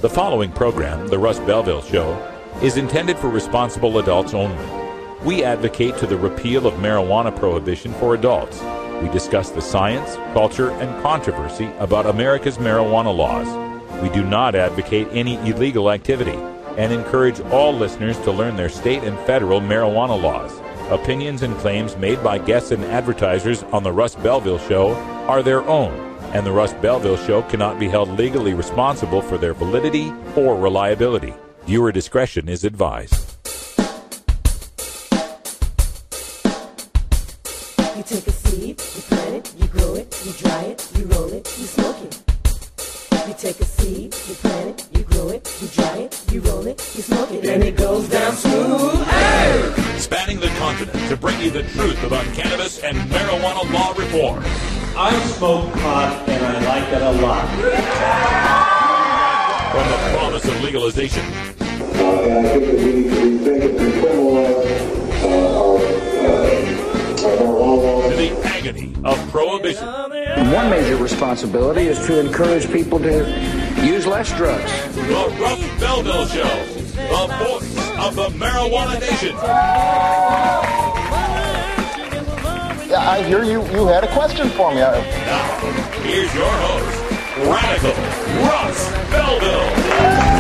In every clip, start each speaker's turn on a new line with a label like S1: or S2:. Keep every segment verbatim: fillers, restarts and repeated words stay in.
S1: The following program, The Russ Belville Show, is intended for responsible adults only. We advocate to the repeal of marijuana prohibition for adults. We discuss the science, culture, and controversy about America's marijuana laws. We do not advocate any illegal activity and encourage all listeners to learn their state and federal marijuana laws. Opinions and claims made by guests and advertisers on The Russ Belville Show are their own, and The Russ Belville Show cannot be held legally responsible for their validity or reliability. Viewer discretion is advised.
S2: You take a seed, you plant it, you grow it, you dry it, you roll it, you smoke it. You take a seed, you plant it, you grow it, you dry it, you roll it, you smoke it, and it goes down smooth. Hey! Spanning the continent to bring you the truth about cannabis and marijuana law reform.
S3: I smoke pot and I like it a lot.
S1: From the promise of legalization.
S4: Uh, and I think that we need to rethink it and criminalize uh, our, uh, our marijuana laws.
S1: To the agony of prohibition.
S5: One major responsibility is to encourage people to use less drugs.
S1: The Russ Belville Show, the voice of the marijuana nation.
S6: Yeah, I hear you. You had a question for me.
S1: Now, here's your host, Radical Russ Belville.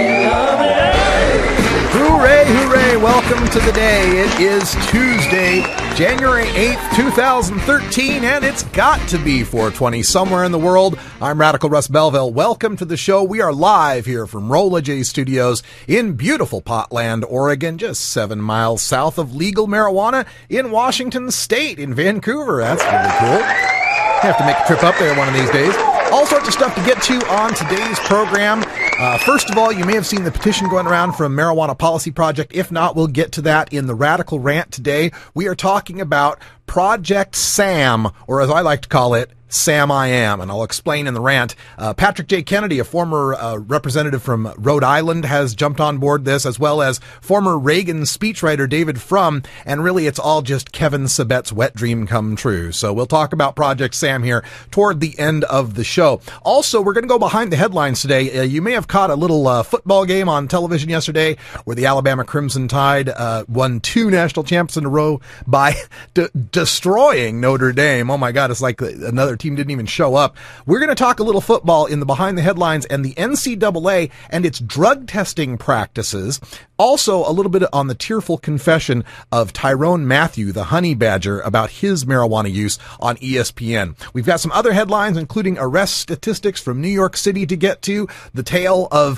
S7: Hooray, hooray, welcome to the day. It is Tuesday, January eighth, twenty thirteen, and it's got to be four twenty somewhere in the world. I'm Radical Russ Belville. Welcome to the show. We are live here from Rolla J Studios in beautiful Potland, Oregon, just seven miles south of legal marijuana in Washington State, in Vancouver. That's really cool. Have to make a trip up there one of these days. All sorts of stuff to get to on today's program. Uh, first of all, you may have seen the petition going around from Marijuana Policy Project. If not, we'll get to that in the Radical Rant today. We are talking about Project SAM, or as I like to call it, Sam I Am, and I'll explain in the rant. Uh, Patrick J. Kennedy, a former uh, representative from Rhode Island, has jumped on board this, as well as former Reagan speechwriter David Frum, and really it's all just Kevin Sabet's wet dream come true. So we'll talk about Project Sam here toward the end of the show. Also, we're going to go behind the headlines today. Uh, you may have caught a little uh, football game on television yesterday where the Alabama Crimson Tide uh, won two national champs in a row by de- destroying Notre Dame. Oh my God, it's like another team didn't even show up. We're going to talk a little football in the behind the headlines and the N C double A and its drug testing practices. Also, a little bit on the tearful confession of Tyrone Matthew, the honey badger, about his marijuana use on E S P N. We've got some other headlines, including arrest statistics from New York City to get to, the tale of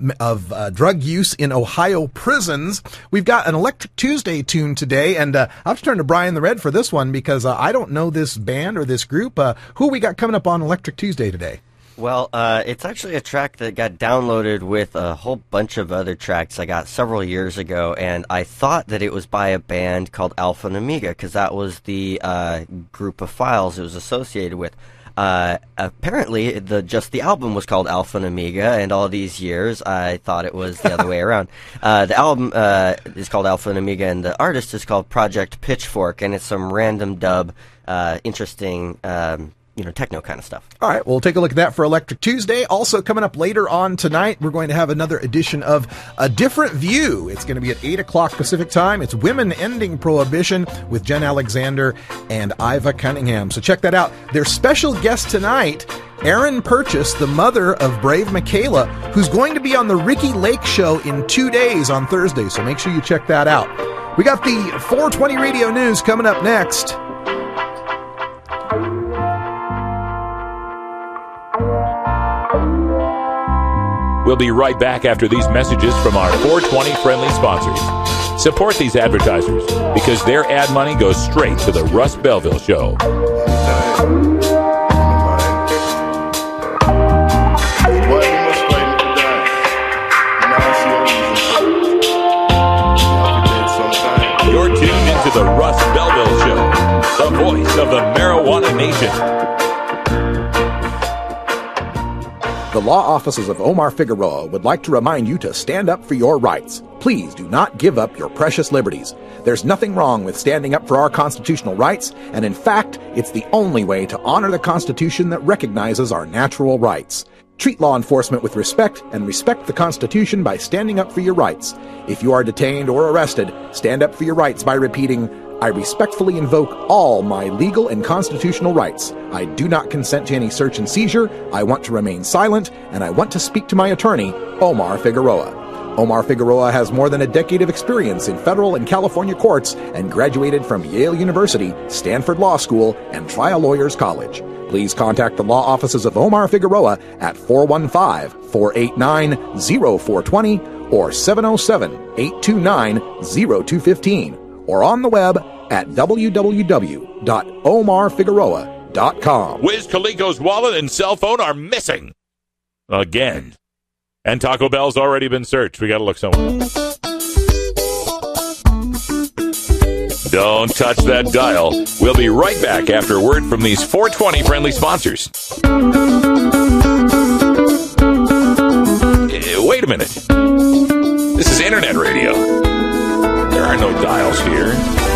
S7: of uh, drug use in Ohio prisons. We've got an Electric Tuesday tune today, and uh, I'll have to turn to Brian the Red for this one because uh, I don't know this band or this group. Uh, who we got coming up on Electric Tuesday today?
S8: Well, uh, it's actually a track that got downloaded with a whole bunch of other tracks I got several years ago, and I thought that it was by a band called Alpha and Omega, because that was the uh, group of files it was associated with. Uh, apparently, the just the album was called Alpha and Omega, and all these years I thought it was the other way around. Uh, the album uh, is called Alpha and Omega, and the artist is called Project Pitchfork, and it's some random dub, uh, interesting um you know, techno kind of stuff.
S7: All right, we'll take a look at that for Electric Tuesday. Also coming up later on tonight, we're going to have another edition of A Different View. It's going to be at eight o'clock Pacific time. It's Women Ending Prohibition with Jen Alexander and Iva Cunningham. So check that out. Their special guest tonight, Erin Purchase, the mother of Brave Michaela, who's going to be on the Ricky Lake Show in two days on Thursday. So make sure you check that out. We got the four twenty Radio News coming up next.
S1: We'll be right back after these messages from our four twenty friendly sponsors. Support these advertisers because their ad money goes straight to the Russ Belville Show. You're tuned into the Russ Belville Show, the voice of the marijuana nation.
S9: The law offices of Omar Figueroa would like to remind you to stand up for your rights. Please do not give up your precious liberties. There's nothing wrong with standing up for our constitutional rights, and in fact, it's the only way to honor the Constitution that recognizes our natural rights. Treat law enforcement with respect and respect the Constitution by standing up for your rights. If you are detained or arrested, stand up for your rights by repeating, I respectfully invoke all my legal and constitutional rights. I do not consent to any search and seizure. I want to remain silent, and I want to speak to my attorney, Omar Figueroa. Omar Figueroa has more than a decade of experience in federal and California courts and graduated from Yale University, Stanford Law School, and Trial Lawyers College. Please contact the law offices of Omar Figueroa at four one five, four eight nine, zero four two zero or seven oh seven, eight two nine, zero two one five or on the web at w w w dot omar figueroa dot com.
S1: Wiz Khalifa's wallet and cell phone are missing. Again. And Taco Bell's already been searched. We got to look somewhere. Don't touch that dial. We'll be right back after a word from these four twenty friendly sponsors. Uh, wait a minute. This is internet radio. There are no dials here.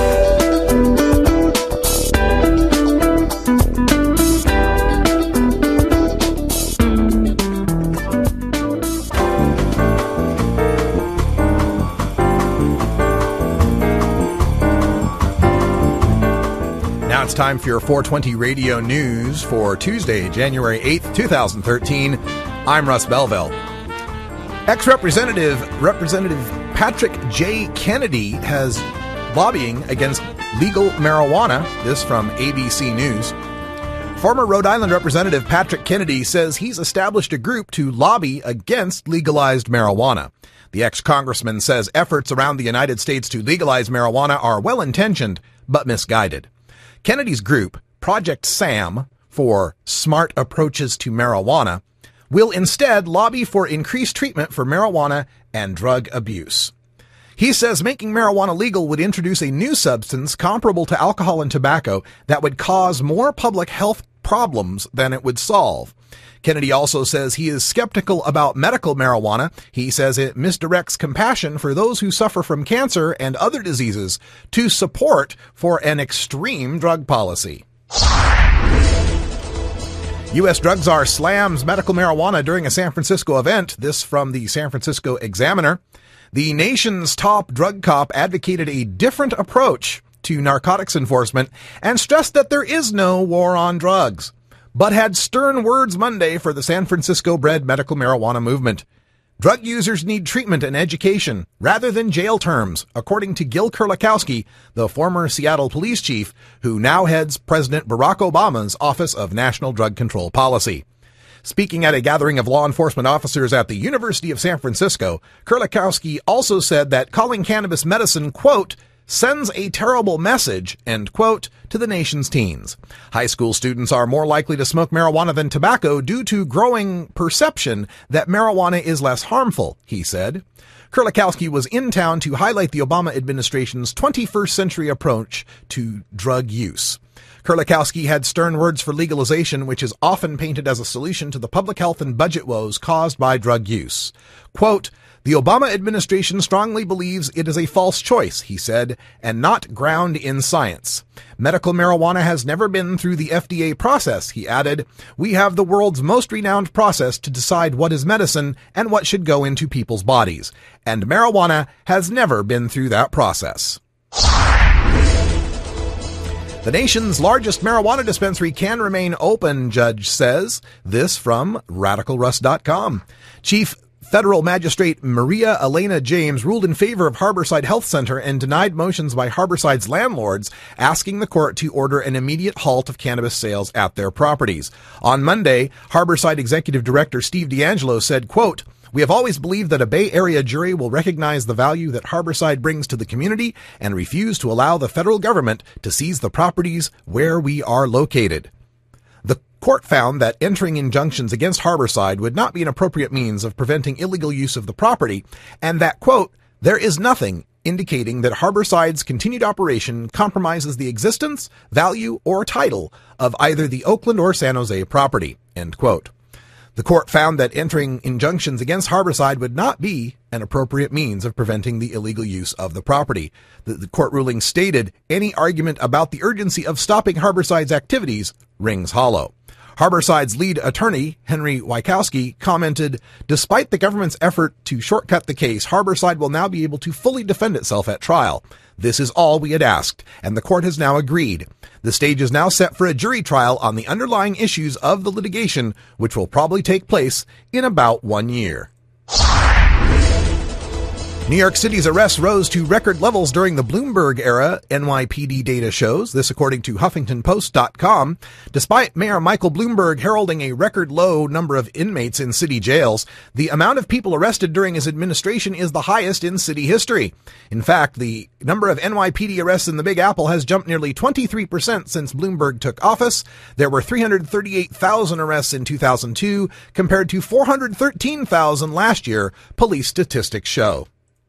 S7: Now it's time for your four twenty radio news for Tuesday, January eighth, twenty thirteen. I'm Russ Belville. Ex-Representative Representative Patrick J. Kennedy has lobbying against legal marijuana. This from A B C News. Former Rhode Island Representative Patrick Kennedy says he's established a group to lobby against legalized marijuana. The ex-congressman says efforts around the United States to legalize marijuana are well-intentioned but misguided. Kennedy's group, Project SAM, for Smart Approaches to Marijuana, will instead lobby for increased treatment for marijuana and drug abuse. He says making marijuana legal would introduce a new substance comparable to alcohol and tobacco that would cause more public health problems than it would solve. Kennedy also says he is skeptical about medical marijuana. He says it misdirects compassion for those who suffer from cancer and other diseases to support for an extreme drug policy. U S drug czar slams medical marijuana during a San Francisco event. This from the San Francisco Examiner. The nation's top drug cop advocated a different approach to narcotics enforcement and stressed that there is no war on drugs, but had stern words Monday for the San Francisco-bred medical marijuana movement. Drug users need treatment and education rather than jail terms, according to Gil Kurlikowski, the former Seattle police chief who now heads President Barack Obama's Office of National Drug Control Policy. Speaking at a gathering of law enforcement officers at the University of San Francisco, Kurlikowski also said that calling cannabis medicine, quote, sends a terrible message, end quote, to the nation's teens. High school students are more likely to smoke marijuana than tobacco due to growing perception that marijuana is less harmful, he said. Kurlikowski was in town to highlight the Obama administration's twenty-first century approach to drug use. Kurlikowski had stern words for legalization, which is often painted as a solution to the public health and budget woes caused by drug use. Quote, the Obama administration strongly believes it is a false choice, he said, and not ground in science. Medical marijuana has never been through the F D A process, he added. We have the world's most renowned process to decide what is medicine and what should go into people's bodies. And marijuana has never been through that process. The nation's largest marijuana dispensary can remain open, judge says. This from radical russ dot com. Chief Federal Magistrate Maria Elena James ruled in favor of Harborside Health Center and denied motions by Harborside's landlords asking the court to order an immediate halt of cannabis sales at their properties. On Monday, Harborside Executive Director Steve D'Angelo said, quote, we have always believed that a Bay Area jury will recognize the value that Harborside brings to the community and refuse to allow the federal government to seize the properties where we are located. The court found that entering injunctions against Harborside would not be an appropriate means of preventing illegal use of the property, and that, quote, there is nothing indicating that Harborside's continued operation compromises the existence, value, or title of either the Oakland or San Jose property, end quote. The court found that entering injunctions against Harborside would not be an appropriate means of preventing the illegal use of the property. The, the court ruling stated any argument about the urgency of stopping Harborside's activities rings hollow. Harborside's lead attorney, Henry Wykowski, commented, "Despite the government's effort to shortcut the case, Harborside will now be able to fully defend itself at trial. This is all we had asked, and the court has now agreed. The stage is now set for a jury trial on the underlying issues of the litigation, which will probably take place in about one year." New York City's arrests rose to record levels during the Bloomberg era, N Y P D data shows, this according to Huffington Post dot com. Despite Mayor Michael Bloomberg heralding a record low number of inmates in city jails, the amount of people arrested during his administration is the highest in city history. In fact, the number of N Y P D arrests in the Big Apple has jumped nearly twenty-three percent since Bloomberg took office. There were three hundred thirty-eight thousand arrests in two thousand two, compared to four hundred thirteen thousand last year, police statistics show.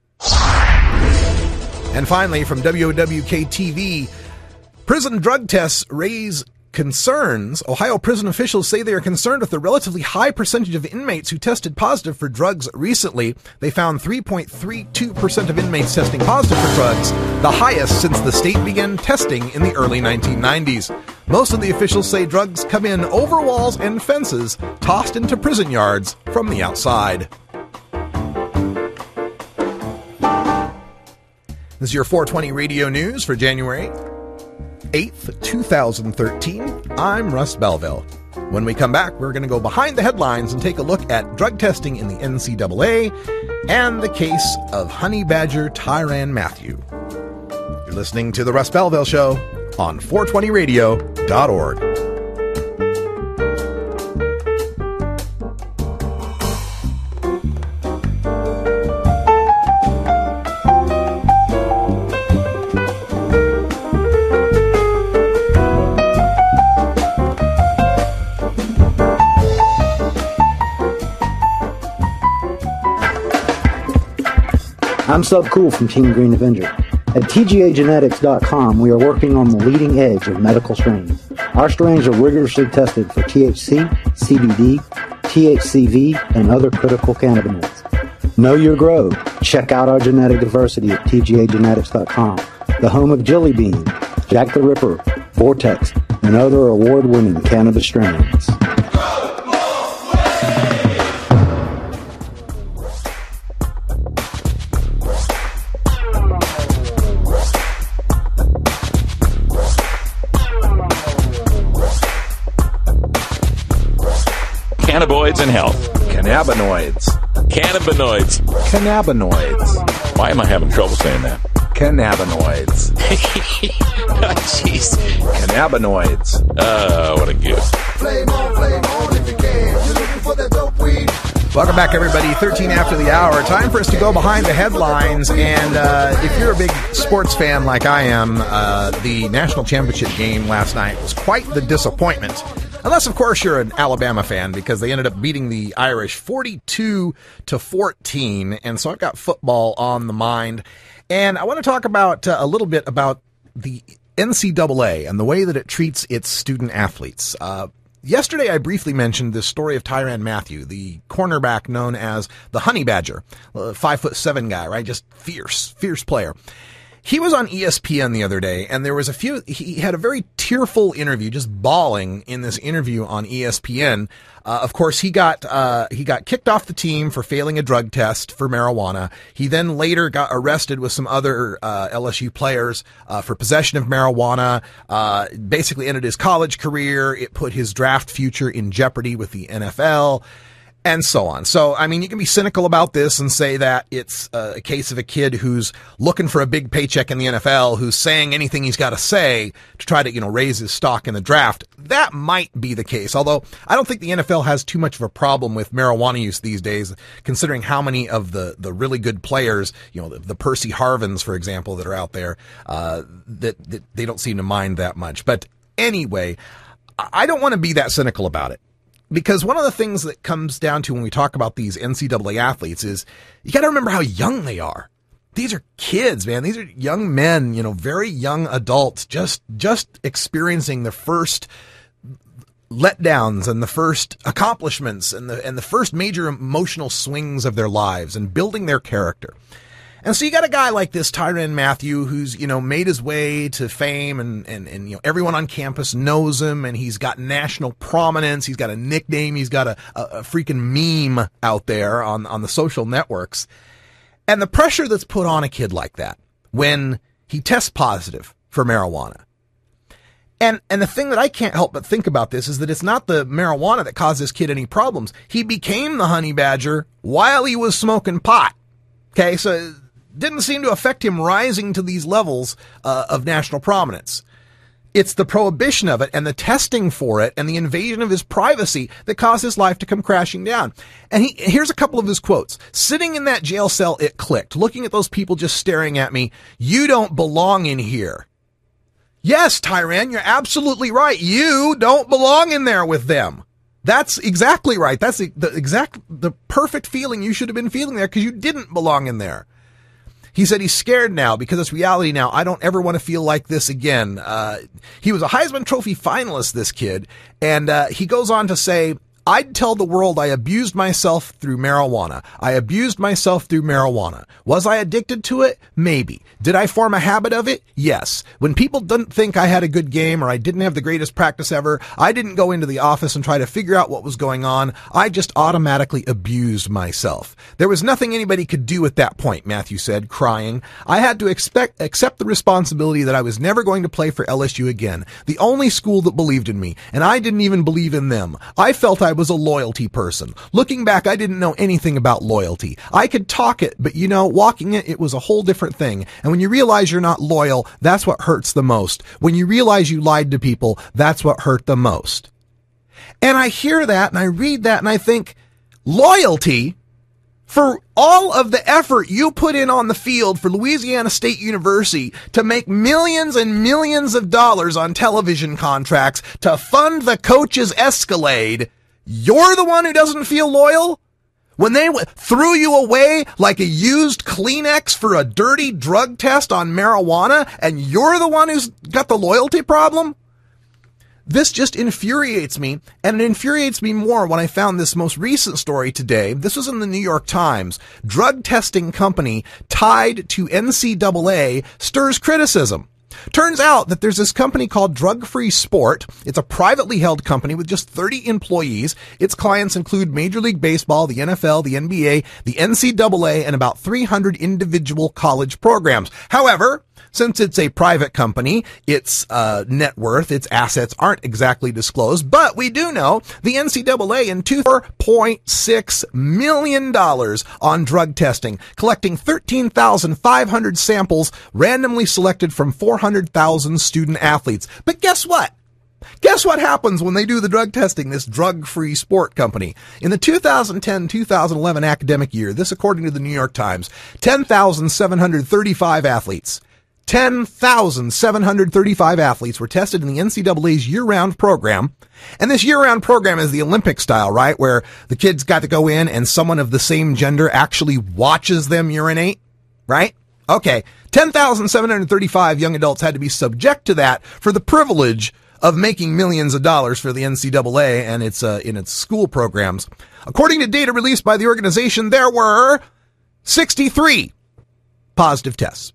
S7: And finally, from W O W K T V, prison drug tests raise concerns. Ohio prison officials say they are concerned with the relatively high percentage of inmates who tested positive for drugs recently. They found three point three two percent of inmates testing positive for drugs, the highest since the state began testing in the early nineteen nineties. Most of the officials say drugs come in over walls and fences, tossed into prison yards from the outside. This is your four twenty Radio News for January eighth, twenty thirteen. I'm Russ Belville. When we come back, we're going to go behind the headlines and take a look at drug testing in the N C double A and the case of Honey Badger Tyrann Mathieu. You're listening to The Russ Belville Show on four twenty radio dot org.
S10: I'm Sub Cool from Team Green Avenger. At T G A genetics dot com, we are working on the leading edge of medical strains. Our strains are rigorously tested for T H C, C B D, T H C V, and other critical cannabinoids. Know your grow. Check out our genetic diversity at T G A genetics dot com, the home of Jelly Bean, Jack the Ripper, Vortex, and other award-winning cannabis strains.
S1: Cannabinoids and health.
S9: Cannabinoids.
S1: Cannabinoids.
S9: Cannabinoids.
S1: Why am I having trouble saying that?
S9: Cannabinoids.
S1: Oh, jeez.
S9: Cannabinoids.
S1: Oh, what a gift.
S11: Flame on, flame on if you can. You're looking for that dope weed.
S7: Welcome back, everybody. thirteen after the hour. Time for us to go behind the headlines. And uh, if you're a big sports fan like I am, uh, the national championship game last night was quite the disappointment. Unless, of course, you're an Alabama fan, because they ended up beating the Irish forty-two to fourteen. And so I've got football on the mind. And I want to talk about uh, a little bit about the N C double A and the way that it treats its student athletes. Uh, yesterday, I briefly mentioned this story of Tyrann Mathieu, the cornerback known as the Honey Badger, a five foot seven guy, right? Just fierce, fierce player. He was on E S P N the other day, and there was a few, he had a very tearful interview, just bawling in this interview on E S P N. Uh, of course, he got, uh, he got kicked off the team for failing a drug test for marijuana. He then later got arrested with some other, uh, L S U players, uh, for possession of marijuana, uh, basically ended his college career. It put his draft future in jeopardy with the N F L. And so on. So, I mean, you can be cynical about this and say that it's a case of a kid who's looking for a big paycheck in the N F L, who's saying anything he's got to say to try to, you know, raise his stock in the draft. That might be the case. Although I don't think the N F L has too much of a problem with marijuana use these days, considering how many of the, the really good players, you know, the, the Percy Harvins, for example, that are out there, uh, that, that they don't seem to mind that much. But anyway, I don't want to be that cynical about it. Because one of the things that comes down to when we talk about these N C double A athletes is you got to remember how young they are. These are kids, man. These are young men, you know, very young adults, just, just experiencing the first letdowns and the first accomplishments and the, and the first major emotional swings of their lives and building their character. And so you got a guy like this Tyrann Mathieu who's, you know, made his way to fame and, and, and, you know, everyone on campus knows him and he's got national prominence. He's got a nickname. He's got a, a, a freaking meme out there on, on the social networks. And the pressure that's put on a kid like that when he tests positive for marijuana. And, and the thing that I can't help but think about this is that it's not the marijuana that caused this kid any problems. He became the honey badger while he was smoking pot. Okay, so didn't seem to affect him rising to these levels uh, of national prominence. It's the prohibition of it and the testing for it and the invasion of his privacy that caused his life to come crashing down. And he, here's a couple of his quotes. Sitting in that jail cell, it clicked. Looking at those people just staring at me, you don't belong in here. Yes, Tyrann, you're absolutely right. You don't belong in there with them. That's exactly right. That's the, the exact, the perfect feeling you should have been feeling there because you didn't belong in there. He said he's scared now because it's reality now. I don't ever want to feel like this again. Uh, he was a Heisman Trophy finalist, this kid. And uh, he goes on to say, I'd tell the world I abused myself through marijuana. I abused myself through marijuana. Was I addicted to it? Maybe. Did I form a habit of it? Yes. When people didn't think I had a good game or I didn't have the greatest practice ever, I didn't go into the office and try to figure out what was going on. I just automatically abused myself. There was nothing anybody could do at that point, Mathieu said, crying. I had to expect, accept the responsibility that I was never going to play for L S U again, the only school that believed in me, and I didn't even believe in them. I felt I was a loyalty person. Looking back, I didn't know anything about loyalty. I could talk it, but you know, walking it, it was a whole different thing. And when you realize you're not loyal, that's what hurts the most. When you realize you lied to people, that's what hurt the most. And I hear that and I read that and I think, loyalty? For all of the effort you put in on the field for Louisiana State University to make millions and millions of dollars on television contracts to fund the coach's Escalade, you're the one who doesn't feel loyal? When they w- threw you away like a used Kleenex for a dirty drug test on marijuana, and you're the one who's got the loyalty problem? This just infuriates me, and it infuriates me more when I found this most recent story today. This was in the New York Times. Drug testing company tied to N C double A stirs criticism. Turns out that there's this company called Drug Free Sport. It's a privately held company with just thirty employees. Its clients include Major League Baseball, the N F L, the N B A, the N C double A, and about three hundred individual college programs. However, since it's a private company, its uh, net worth, its assets aren't exactly disclosed, but we do know the N C double A in four point six million dollars on drug testing, collecting thirteen thousand five hundred samples randomly selected from four hundred thousand student athletes. But guess what? Guess what happens when they do the drug testing, this drug-free sport company? In the two thousand ten two thousand eleven academic year, this according to the New York Times, ten thousand seven hundred thirty-five athletes, ten thousand seven hundred thirty-five athletes were tested in the N C double A's year-round program. And this year-round program is the Olympic style, right? Where the kids got to go in and someone of the same gender actually watches them urinate, right? Okay. ten thousand seven hundred thirty-five young adults had to be subject to that for the privilege of making millions of dollars for the N C double A and its, uh, in its school programs. According to data released by the organization, there were sixty-three positive tests.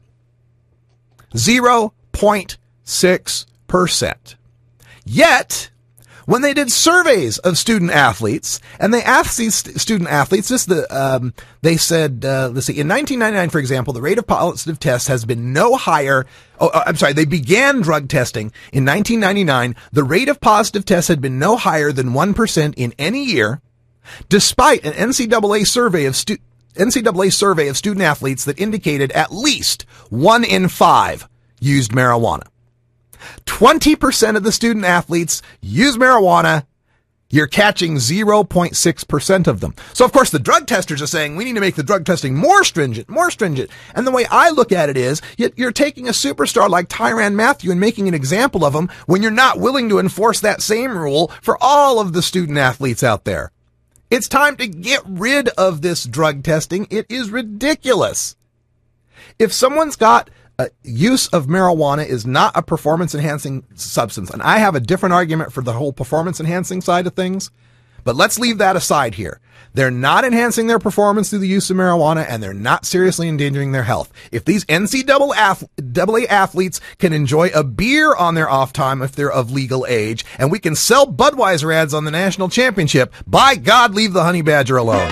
S7: zero point six percent. Yet, when they did surveys of student athletes, and they asked these st- student athletes, this the um, they said, uh, let's see, in nineteen ninety-nine, for example, the rate of positive tests has been no higher. Oh, uh, I'm sorry, they began drug testing in nineteen ninety-nine. The rate of positive tests had been no higher than one percent in any year, despite an N C double A survey of stu- N C double A survey of student athletes that indicated at least one in five used marijuana. twenty percent of the student athletes use marijuana. You're catching zero point six percent of them. So, of course, the drug testers are saying we need to make the drug testing more stringent, more stringent. And the way I look at it is you're taking a superstar like Tyrann Mathieu and making an example of him when you're not willing to enforce that same rule for all of the student athletes out there. It's time to get rid of this drug testing. It is ridiculous. If someone's got Uh, use of marijuana is not a performance-enhancing substance. And I have a different argument for the whole performance-enhancing side of things. But let's leave that aside here. They're not enhancing their performance through the use of marijuana, and they're not seriously endangering their health. If these N C double A athletes can enjoy a beer on their off time if they're of legal age, and we can sell Budweiser ads on the national championship, by God, leave the honey badger alone.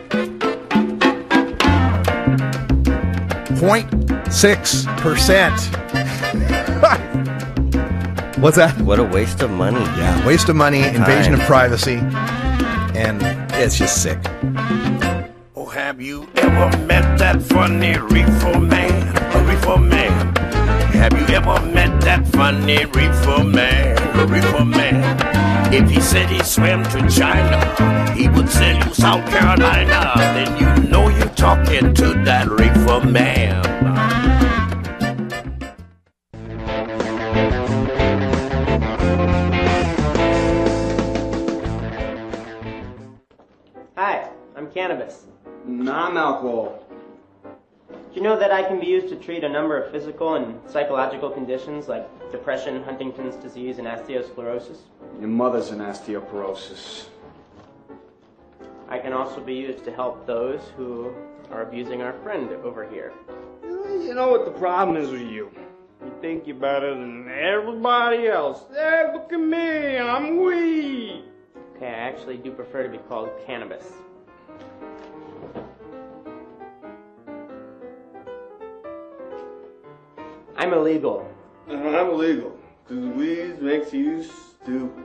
S7: zero point six percent. What's that?
S8: What a waste of money.
S7: Yeah, waste of money, invasion of privacy, and it's just sick.
S12: Oh, have you ever met that funny reefer man? A reefer man. Have you ever met that funny reefer man? A reefer man. If he said he swam to China, he would sell you South Carolina. Then you know you're talking to that reefer man.
S13: Hi, I'm cannabis.
S14: Non-alcohol.
S13: Do you know that I can be used to treat a number of physical and psychological conditions like depression, Huntington's disease, and osteosclerosis?
S14: Your mother's an osteoporosis.
S13: I can also be used to help those who are abusing our friend over here.
S14: You know what the problem is with you? You think you're better than everybody else. Hey, look at me, I'm weak.
S13: Okay, I actually do prefer to be called cannabis. I'm illegal.
S14: Uh, I'm illegal. Because weed makes you stupid.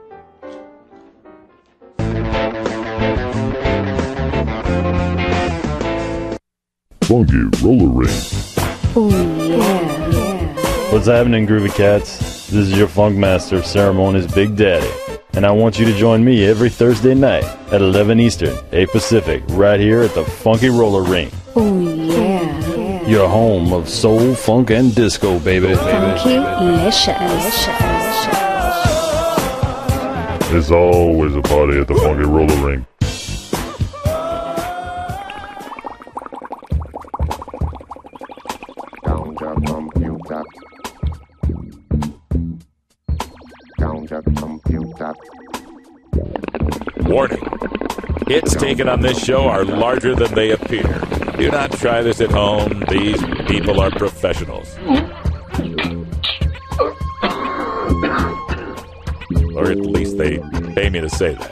S15: Funky Roller Ring.
S16: Oh yeah, yeah.
S17: What's happening, Groovy Cats? This is your Funk Master of Ceremonies, Big Daddy. And I want you to join me every Thursday night at eleven Eastern, eight Pacific, right here at the Funky Roller Ring.
S16: Oh yeah, yeah.
S17: Your home of soul, funk, and disco, baby.
S16: Funky-licious.
S15: There's always a party at the Funky Roller Ring.
S18: Down your computer. Down your computer.
S1: Warning. Hits taken on this show are larger than they appear. Do not try this at home. These people are professionals. Or at least they pay me to say that.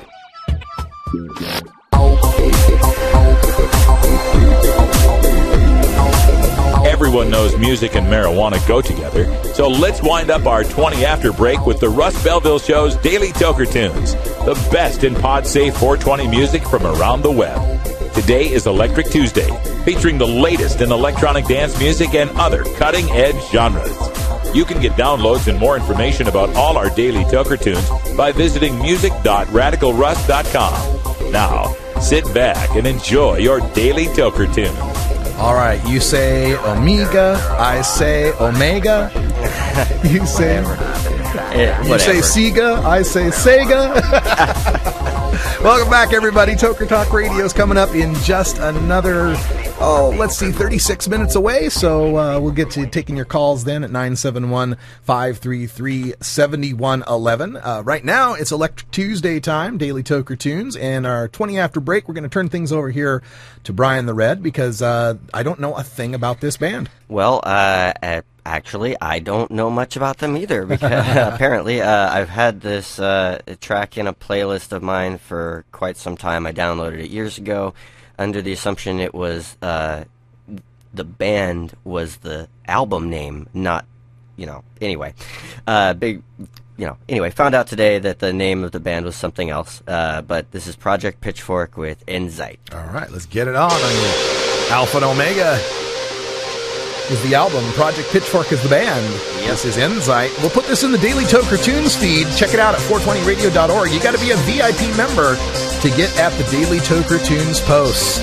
S1: Everyone knows music and marijuana go together, so let's wind up our twenty after break with the Russ Belville Show's Daily Toker Tunes, the best in pod-safe four twenty music from around the web. Today is Electric Tuesday, featuring the latest in electronic dance music and other cutting-edge genres. You can get downloads and more information about all our Daily Toker Tunes by visiting music dot radical russ dot com. Now, sit back and enjoy your Daily Toker Tunes.
S7: All right, you say Omega, I say Omega. You say
S8: Yeah,
S7: you say Sega, I say Sega. Welcome back, everybody. Toker Talk Radio is coming up in just another, oh, let's see, thirty-six minutes away. So uh, we'll get to taking your calls then at nine seven one, five three three, seven one one one. Uh, right now, it's Electric Tuesday time, Daily Toker Tunes, and our twenty after break, we're going to turn things over here to Brian the Red because uh, I don't know a thing about this band.
S8: Well, uh, at Actually, I don't know much about them either, because apparently uh, I've had this uh, track in a playlist of mine for quite some time. I downloaded it years ago under the assumption it was uh, the band was the album name, not, you know, anyway. Uh, big, you know, anyway, found out today that the name of the band was something else, uh, but this is Project Pitchfork with Insight.
S7: All right, let's get it on on your Alpha and Omega. Is the album, Project Pitchfork is the band. Yep. This is Insight. We'll put this in the Daily Toker Tunes feed. Check it out at four twenty radio dot org. You got to be a V I P member to get at the Daily Toker Tunes posts.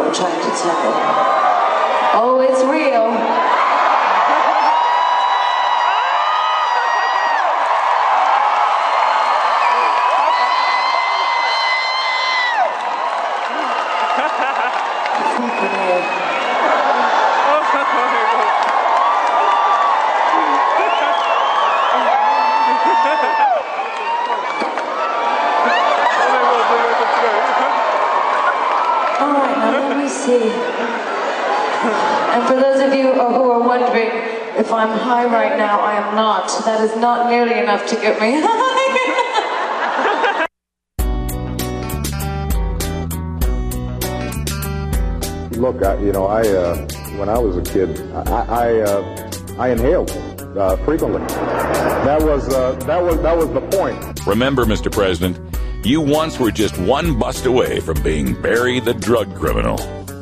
S19: I'm trying to tell. Oh, it's real. And for those of you who are wondering if I'm high right now, I am not. That is not nearly enough to get me high.
S20: Look, I, you know, I uh, when I was a kid, I I, uh, I inhaled uh, frequently. That was uh, that was that was the point.
S1: Remember, Mister President, you once were just one bust away from being Barry the drug criminal.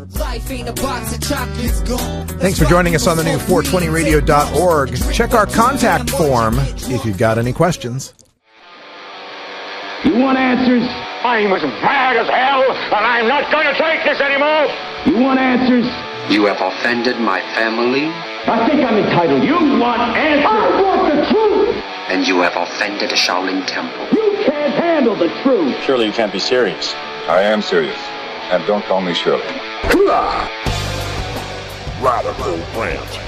S7: Thanks for joining us on the new four twenty radio dot org. Check our contact form if you've got any questions.
S12: You want answers? I'm as mad as hell, and I'm not going to take this anymore. You want answers?
S21: You have offended my family.
S12: I think I'm entitled. You want answers? I want the truth.
S21: And you have offended a Shaolin temple.
S12: You can't handle the truth.
S22: Surely you can't be serious.
S20: I am serious. And don't call me Shirley.
S12: Radical rant.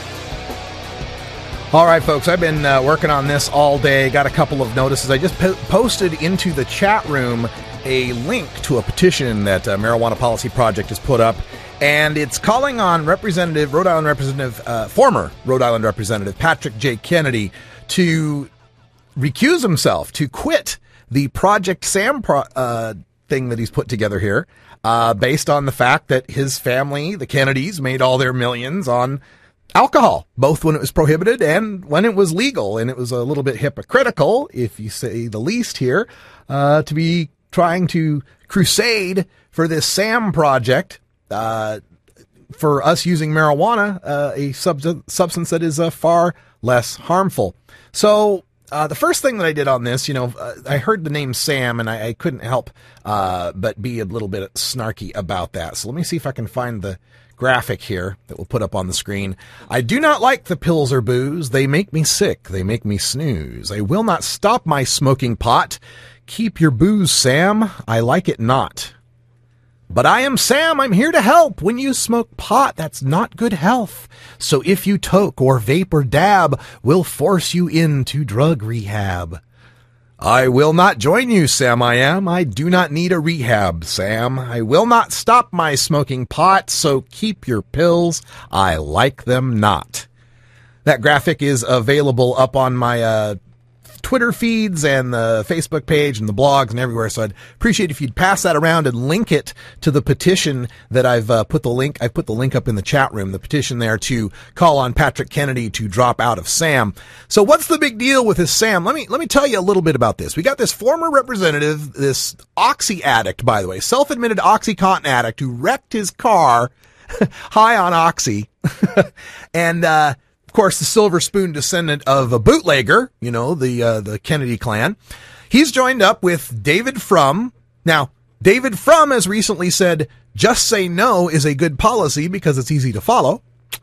S7: All right, folks, I've been uh, working on this all day. Got a couple of notices. I just po- posted into the chat room a link to a petition that uh, Marijuana Policy Project has put up, and it's calling on Representative, Rhode Island Representative, uh, former Rhode Island Representative Patrick J. Kennedy to recuse himself, to quit the Project Sam pro- uh, thing that he's put together here, uh, based on the fact that his family, the Kennedys, made all their millions on alcohol, both when it was prohibited and when it was legal. And it was a little bit hypocritical, if you say the least here, uh, to be trying to crusade for this SAM project, uh, for us using marijuana, uh, a sub- substance that is uh, far less harmful. So, Uh, the first thing that I did on this, you know, uh, I heard the name Sam, and I, I couldn't help uh, but be a little bit snarky about that. So let me see if I can find the graphic here that we'll put up on the screen. I do not like the pills or booze. They make me sick. They make me snooze. I will not stop my smoking pot. Keep your booze, Sam. I like it not. But I am Sam. I'm here to help. When you smoke pot, that's not good health. So if you toke or vape or dab, we'll force you into drug rehab. I will not join you, Sam I am. I do not need a rehab, Sam. I will not stop my smoking pot, so keep your pills. I like them not. That graphic is available up on my uh, Twitter feeds and the Facebook page and the blogs and everywhere. So I'd appreciate if you'd pass that around and link it to the petition that I've uh, put the link. I put the link up in the chat room, the petition there to call on Patrick Kennedy to drop out of SAM. So what's the big deal with this SAM? Let me, let me tell you a little bit about this. We got this former representative, this Oxy addict, by the way, self-admitted OxyContin addict who wrecked his car high on Oxy. and, uh, Of course, the silver spoon descendant of a bootlegger, you know, the uh, the Kennedy clan. He's joined up with David Frum. Now, David Frum has recently said, just say no is a good policy because it's easy to follow.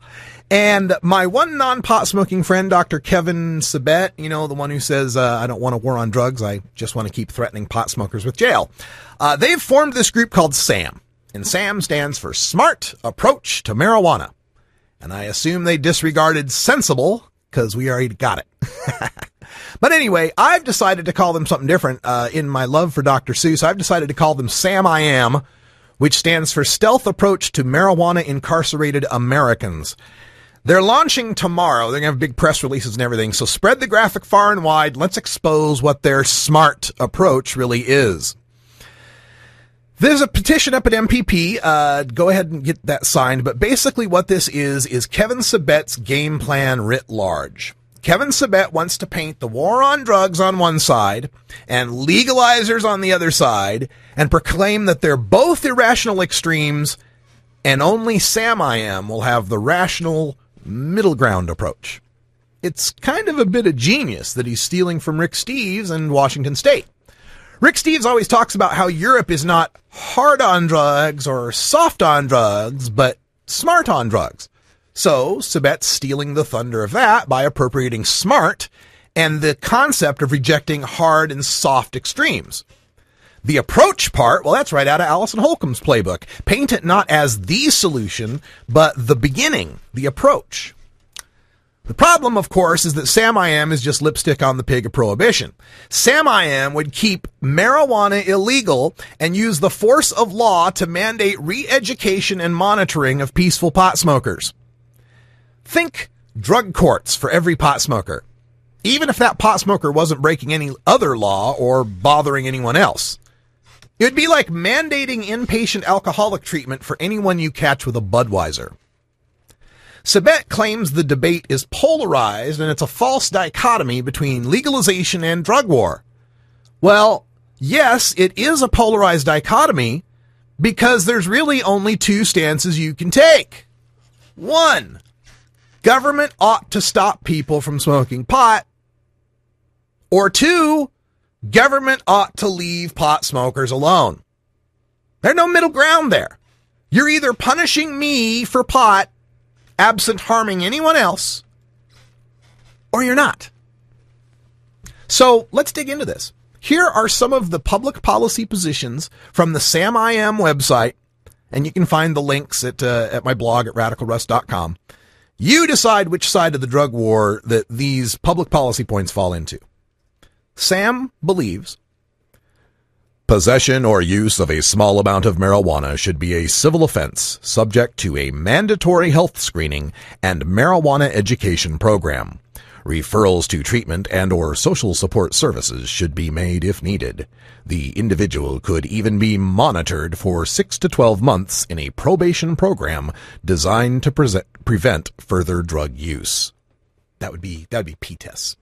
S7: And my one non-pot smoking friend, Doctor Kevin Sabet, you know, the one who says, uh, I don't want a war on drugs. I just want to keep threatening pot smokers with jail. Uh, they've formed this group called SAM. And SAM stands for Smart Approach to Marijuana. And I assume they disregarded sensible because we already got it. But anyway, I've decided to call them something different. Uh, in my love for Doctor Seuss, I've decided to call them Sam I Am, which stands for Stealth Approach to Marijuana Incarcerated Americans. They're launching tomorrow. They're going to have big press releases and everything. So spread the graphic far and wide. Let's expose what their smart approach really is. There's a petition up at M P P. Uh, go ahead and get that signed. But basically what this is, is Kevin Sabet's game plan writ large. Kevin Sabet wants to paint the war on drugs on one side and legalizers on the other side and proclaim that they're both irrational extremes, and only Sam I Am will have the rational middle ground approach. It's kind of a bit of genius that he's stealing from Rick Steves and Washington State. Rick Steves always talks about how Europe is not hard on drugs or soft on drugs, but smart on drugs. So, Sabet's stealing the thunder of that by appropriating smart and the concept of rejecting hard and soft extremes. The approach part, well, that's right out of Alison Holcomb's playbook. Paint it not as the solution, but the beginning, the approach. The problem, of course, is that Sam I Am is just lipstick on the pig of prohibition. Sam I Am would keep marijuana illegal and use the force of law to mandate re-education and monitoring of peaceful pot smokers. Think drug courts for every pot smoker, even if that pot smoker wasn't breaking any other law or bothering anyone else. It would be like mandating inpatient alcoholic treatment for anyone you catch with a Budweiser. Sabet claims the debate is polarized and it's a false dichotomy between legalization and drug war. Well, yes, it is a polarized dichotomy because there's really only two stances you can take. One, government ought to stop people from smoking pot. Or two, government ought to leave pot smokers alone. There's no middle ground there. You're either punishing me for pot, absent harming anyone else, or you're not. So let's dig into this. Here are some of the public policy positions from the Sam I Am website, and you can find the links at uh, at my blog at radical russ dot com. You decide which side of the drug war that these public policy points fall into. Sam believes possession or use of a small amount of marijuana should be a civil offense subject to a mandatory health screening and marijuana education program. Referrals to treatment and or social support services should be made if needed. The individual could even be monitored for six to twelve months in a probation program designed to pre- prevent further drug use. That would be, that would be P T E S.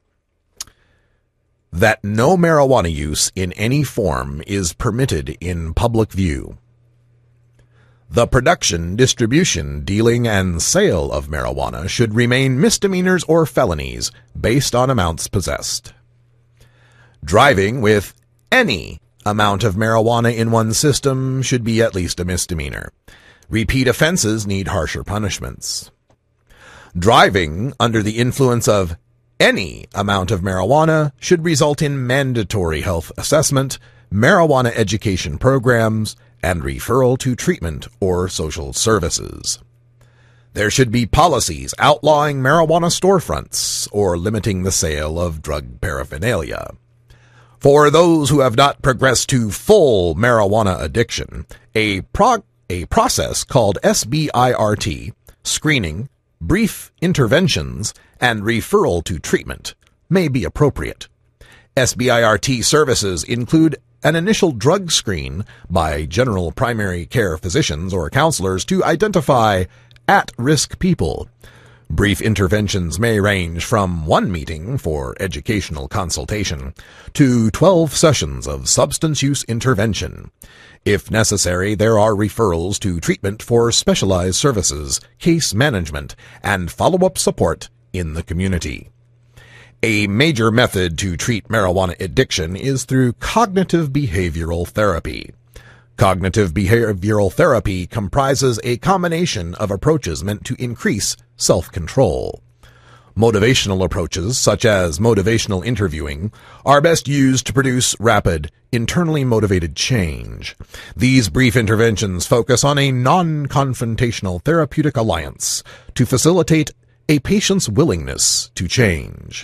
S7: That no marijuana use in any form is permitted in public view. The production, distribution, dealing, and sale of marijuana should remain misdemeanors or felonies based on amounts possessed. Driving with any amount of marijuana in one's system should be at least a misdemeanor. Repeat offenses need harsher punishments. Driving under the influence of any amount of marijuana should result in mandatory health assessment, marijuana education programs, and referral to treatment or social services. There should be policies outlawing marijuana storefronts or limiting the sale of drug paraphernalia. For those who have not progressed to full marijuana addiction, a, prog- a process called S B I R T, screening, brief interventions, and referral to treatment may be appropriate. S B I R T services include an initial drug screen by general primary care physicians or counselors to identify at-risk people. Brief interventions may range from one meeting for educational consultation to twelve sessions of substance use intervention. If necessary, there are referrals to treatment for specialized services, case management, and follow-up support in the community. A major method to treat marijuana addiction is through cognitive behavioral therapy. Cognitive behavioral therapy comprises a combination of approaches meant to increase self-control. Motivational approaches, such as motivational interviewing, are best used to produce rapid, internally motivated change. These brief interventions focus on a non-confrontational therapeutic alliance to facilitate a patient's willingness to change.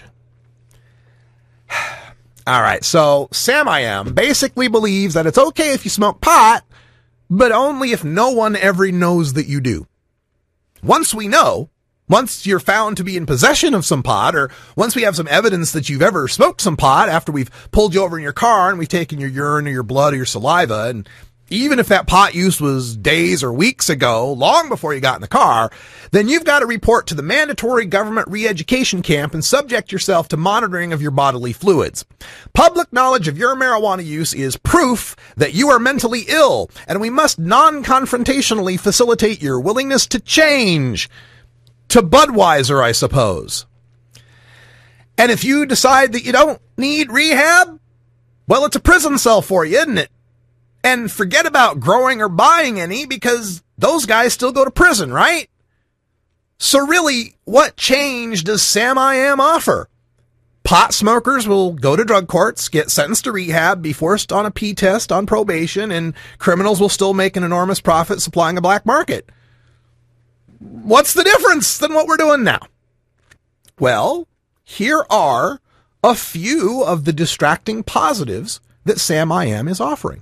S7: All right, so Sam I Am basically believes that it's okay if you smoke pot, but only if no one ever knows that you do. Once we know, once you're found to be in possession of some pot, or once we have some evidence that you've ever smoked some pot after we've pulled you over in your car and we've taken your urine or your blood or your saliva, and even if that pot use was days or weeks ago, long before you got in the car, then you've got to report to the mandatory government re-education camp and subject yourself to monitoring of your bodily fluids. Public knowledge of your marijuana use is proof that you are mentally ill, and we must non-confrontationally facilitate your willingness to change. To Budweiser, I suppose. And if you decide that you don't need rehab, Well, it's a prison cell for you, isn't it? And forget about growing or buying any, because those guys still go to prison, right? So really, what change does Sam I Am offer? Pot smokers will go to drug courts, get sentenced to rehab, be forced on a P test on probation, and criminals will still make an enormous profit supplying a black market. What's the difference than what we're doing now? Well, here are a few of the distracting positives that Sam I Am is offering.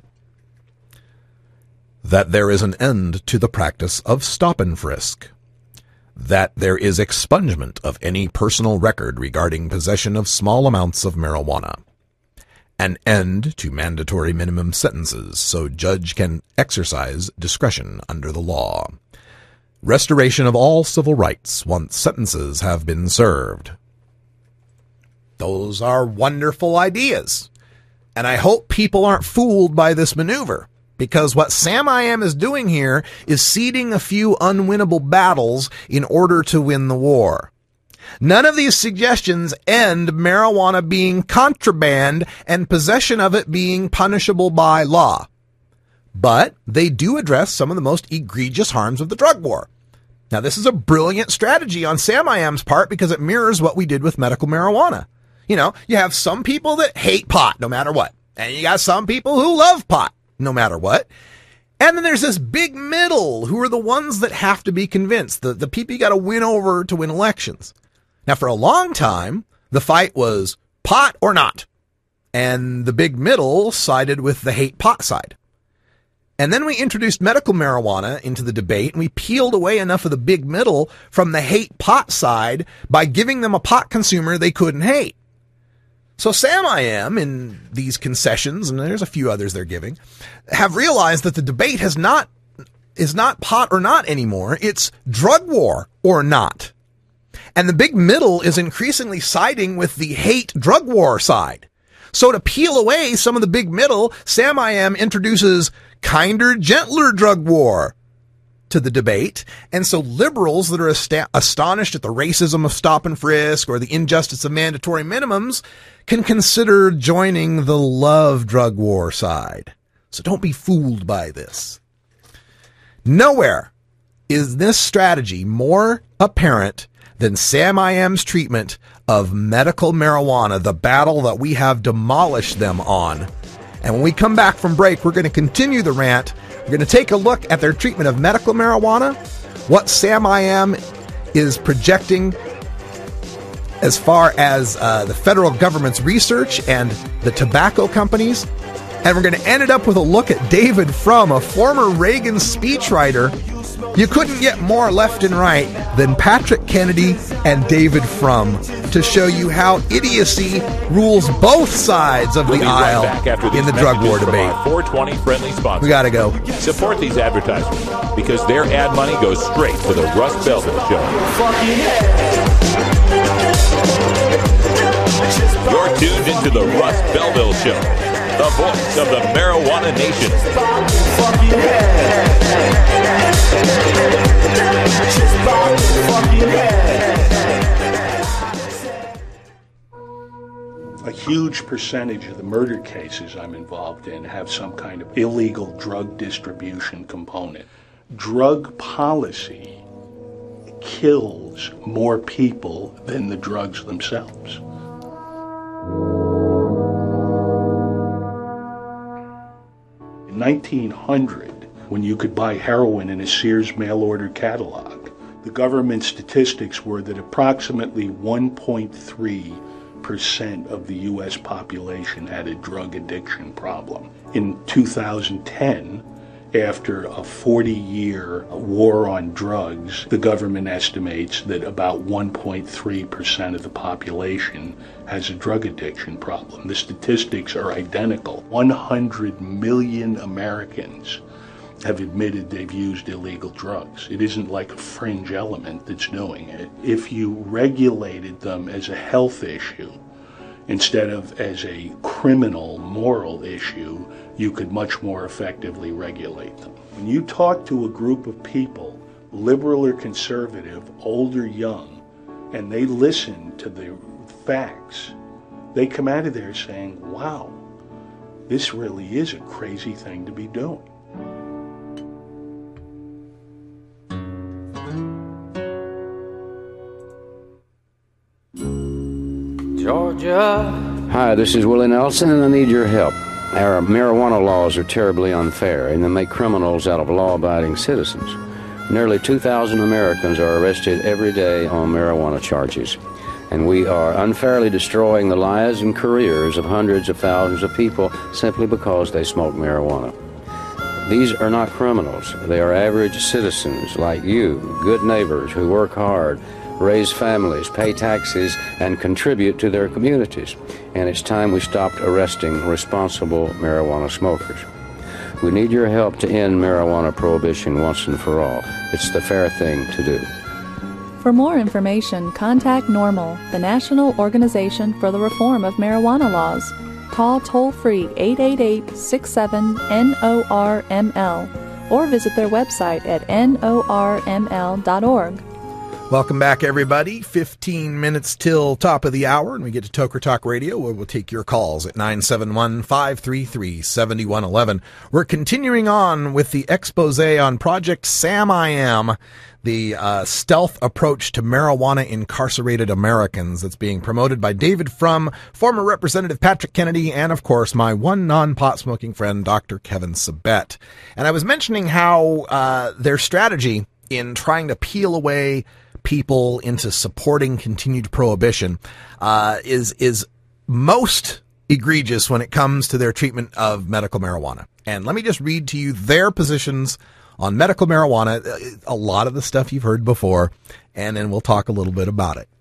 S7: That there is an end to the practice of stop and frisk. That there is expungement of any personal record regarding possession of small amounts of marijuana. An end to mandatory minimum sentences so judge can exercise discretion under the law. Restoration of all civil rights once sentences have been served. Those are wonderful ideas. And I hope people aren't fooled by this maneuver. Because what Sam I Am is doing here is ceding a few unwinnable battles in order to win the war. None of these suggestions end marijuana being contraband and possession of it being punishable by law. But they do address some of the most egregious harms of the drug war. Now, this is a brilliant strategy on Sam I Am's part because it mirrors what we did with medical marijuana. You know, you have some people that hate pot no matter what. And you got some people who love pot no matter what. And then there's this big middle who are the ones that have to be convinced, the, the people you got to win over to win elections. Now, for a long time, the fight was pot or not. And the big middle sided with the hate pot side. And then we introduced medical marijuana into the debate, and we peeled away enough of the big middle from the hate pot side by giving them a pot consumer they couldn't hate. So Sam I Am, in these concessions, and there's a few others they're giving, have realized that the debate has not is not pot or not anymore. It's drug war or not. And the big middle is increasingly siding with the hate drug war side. So to peel away some of the big middle, Sam I Am introduces kinder, gentler drug war to the debate. And so liberals that are ast- astonished at the racism of stop and frisk or the injustice of mandatory minimums can consider joining the love drug war side. So don't be fooled by this. Nowhere is this strategy more apparent than Sam I Am's treatment of medical marijuana, the battle that we have demolished them on. And when we come back from break, we're going to continue the rant. We're going to take a look at their treatment of medical marijuana, what Sam I Am is projecting as far as uh, the federal government's research and the tobacco companies. And we're going to end it up with a look at David Frum, a former Reagan speechwriter. You couldn't get more left and right than Patrick Kennedy and David Frum to show you how idiocy rules both sides of
S1: we'll
S7: the
S1: be
S7: aisle
S1: right back after
S7: in the drug war
S1: from
S7: debate.
S1: Our four twenty friendly sponsors.
S7: We got to go.
S1: Support these advertisements because their ad money goes straight to the Russ Belville Show. You're tuned into the Russ Belville Show, the voice of the marijuana nation.
S2: A huge percentage of the murder cases I'm involved in have some kind of illegal drug distribution component. Drug policy kills more people than the drugs themselves. In nineteen hundred, when you could buy heroin in a Sears mail-order catalog, the government statistics were that approximately one point three percent of the U S population had a drug addiction problem. In two thousand ten, after a forty-year war on drugs, the government estimates that about one point three percent of the population has a drug addiction problem. The statistics are identical. one hundred million Americans have admitted they've used illegal drugs. It isn't like a fringe element that's doing it. If you regulated them as a health issue instead of as a criminal moral issue, you could much more effectively regulate them. When you talk to a group of people, liberal or conservative, old or young, and they listen to the facts, they come out of there saying, wow, This really is a crazy thing to be doing.
S5: Georgia. Hi, this is Willie Nelson, and I need your help. Our marijuana laws are terribly unfair, and they make criminals out of law-abiding citizens. Nearly two thousand Americans are arrested every day on marijuana charges, and we are unfairly destroying the lives and careers of hundreds of thousands of people simply because they smoke marijuana. These are not criminals. They are average citizens like you, good neighbors who work hard, raise families, pay taxes, and contribute to their communities. And it's time we stopped arresting responsible marijuana smokers. We need your help to end marijuana prohibition once and for all. It's the fair thing to do.
S3: For more information, contact NORML, the National Organization for the Reform of Marijuana Laws. Call toll-free eight eight eight, six seven, N O R M L or visit their website at N O R M L dot org.
S7: Welcome back, everybody. fifteen minutes till top of the hour, and we get to Toker Talk Radio, where we'll take your calls at nine seven one, five three three, seven one one one. We're continuing on with the expose on Project Sam I Am, the uh, stealth approach to marijuana-incarcerated Americans that's being promoted by David Frum, former Representative Patrick Kennedy, and, of course, my one non-pot smoking friend, Doctor Kevin Sabet. And I was mentioning how uh, their strategy in trying to peel away people into supporting continued prohibition uh, is is most egregious when it comes to their treatment of medical marijuana. And let me just read to you their positions on medical marijuana, a lot of the stuff you've heard before, and then we'll talk a little bit about it.